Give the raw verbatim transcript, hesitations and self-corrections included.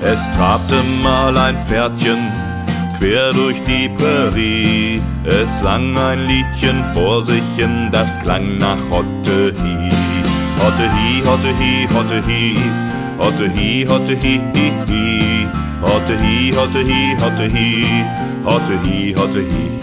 Es trabte mal ein Pferdchen quer durch die Prärie. Es sang ein Liedchen vor sich hin, das klang nach Hotte Hi. Hotte Hi, Hotte Hi, Hotte Hi, Hotte Hi, Hotte Hi, Hi, Hi. Hotte Hi, Hotte Hi, Hotte Hi, Hotte Hi, Hotte Hi.